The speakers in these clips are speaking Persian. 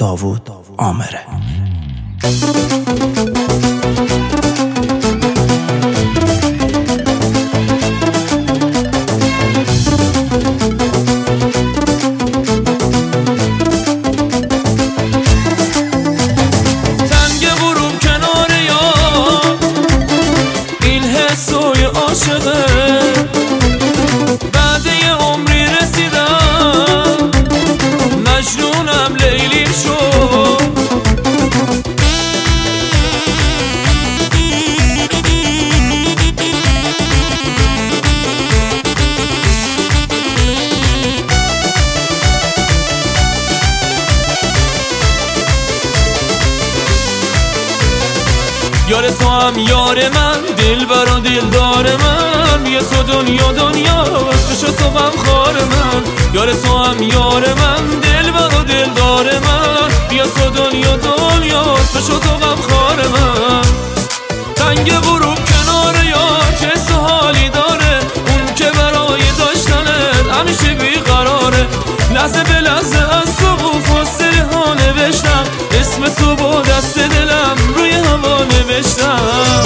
داوود آمره. بعد یه عمری رسیدم مجنونم لیلیم شد. یار تو هم یار من، دلبر و دلدار من، بیا تو دنیاست بشو تو غمخوار من. یار تو هم یار من، دلبر و دلدار من، بیا تو دنیاست بشو تو غمخوار من. تنگ غروب کنار یار چه حالی داره، اون که برای داشتنت همیشه بیقراره. لحظه به لحظه از تو فاصله ها نوشتم، اسم تو با دست دلم روی هوا نوشتم.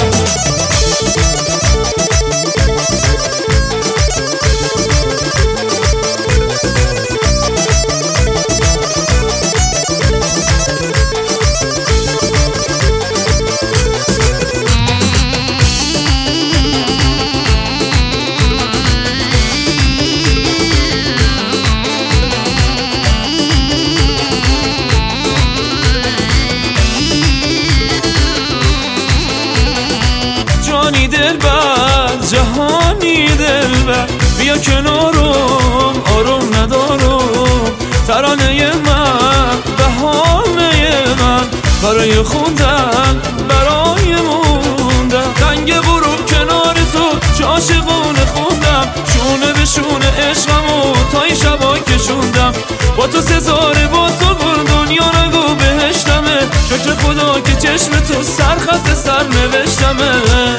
جانی دلبر جهانی دلبر، بیا کنارم آروم ندارم. ترانه من بهانه من، برای خوندن برای موندن. تنگ غروب کنار تو چه عاشقانه خوندم، شونه به شونه عشقمو تا این شبا کشوندم. با تو ستاره با تو گل دنیا نگو بهشتمه، شکر خدا که چشم تو سرخط سر نوشتمه.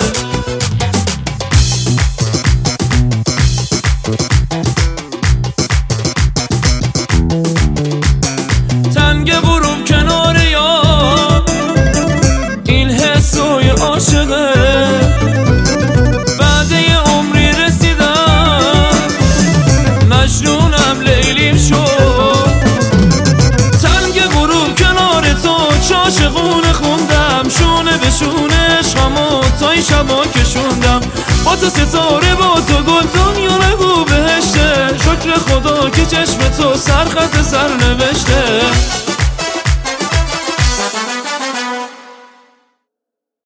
تنگ غروب کنار یار این حسوی عاشقه، بعد یه عمری رسیدم مجنونم لیلیم شد. تنگ غروب کنار تو چه عاشقونه خوندم، شونه به شونه عشقمو تا این شبا کشوندم. با تو ستاره با تو گل دنیا نگو بهشته، شکر خدا که چشم تو سرخط سر نوشته.